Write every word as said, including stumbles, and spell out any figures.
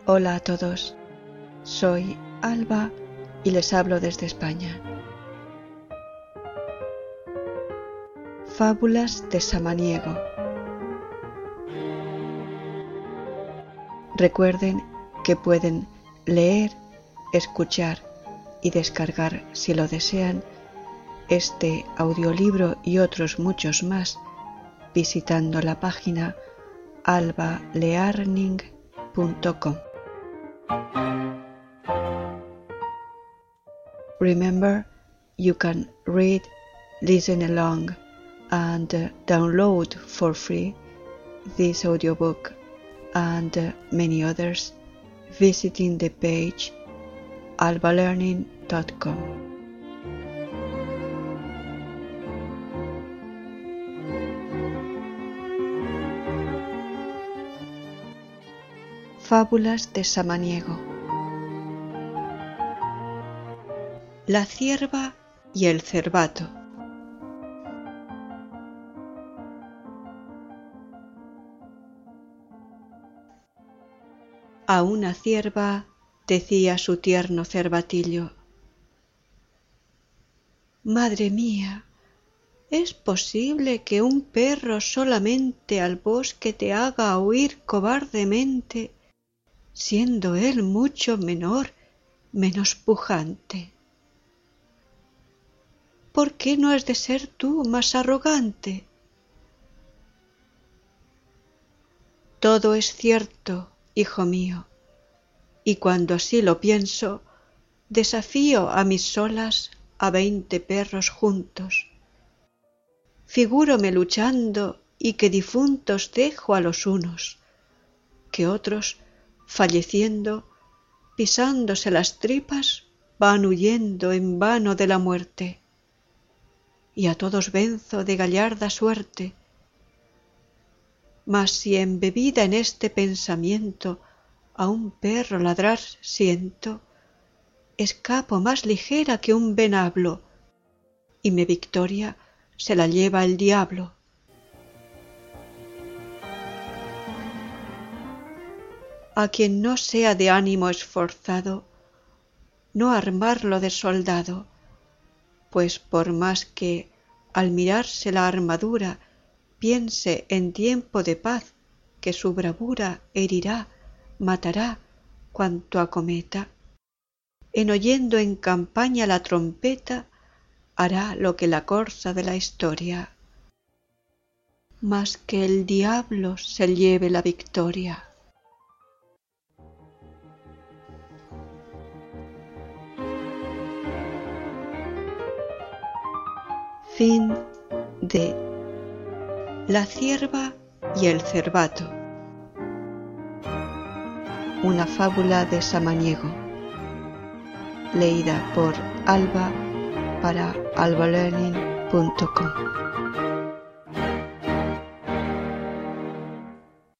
Hola a todos, soy Alba y les hablo desde España. Fábulas de Samaniego. Recuerden que pueden leer, escuchar y descargar, si lo desean, este audiolibro y otros muchos más visitando la página alba learning punto com. Remember, you can read, listen along, and uh, download for free this audiobook and uh, many others visiting the page alba learning dot com. Fábulas de Samaniego. La cierva y el cervato. A una cierva decía su tierno cervatillo: «Madre mía, ¿es posible que un perro solamente al bosque te haga huir cobardemente, siendo él mucho menor, menos pujante? ¿Por qué no has de ser tú más arrogante?» Todo es cierto, hijo mío, y cuando así lo pienso, desafío a mis solas a veinte perros juntos. Figúrome luchando y que difuntos dejo a los unos, que otros, falleciendo, pisándose las tripas, van huyendo en vano de la muerte. Y a todos venzo de gallarda suerte. Mas si embebida en este pensamiento a un perro ladrar siento, escapo más ligera que un venablo, y mi victoria se la lleva el diablo. A quien no sea de ánimo esforzado, no armarlo de soldado, pues por más que, al mirarse la armadura, piense en tiempo de paz que su bravura herirá, matará cuanto acometa, en oyendo en campaña la trompeta, hará lo que la corza de la historia, mas que el diablo se lleve la victoria. Fin de La cierva y el cervato. Una fábula de Samaniego, leída por Alba para alba learning punto com.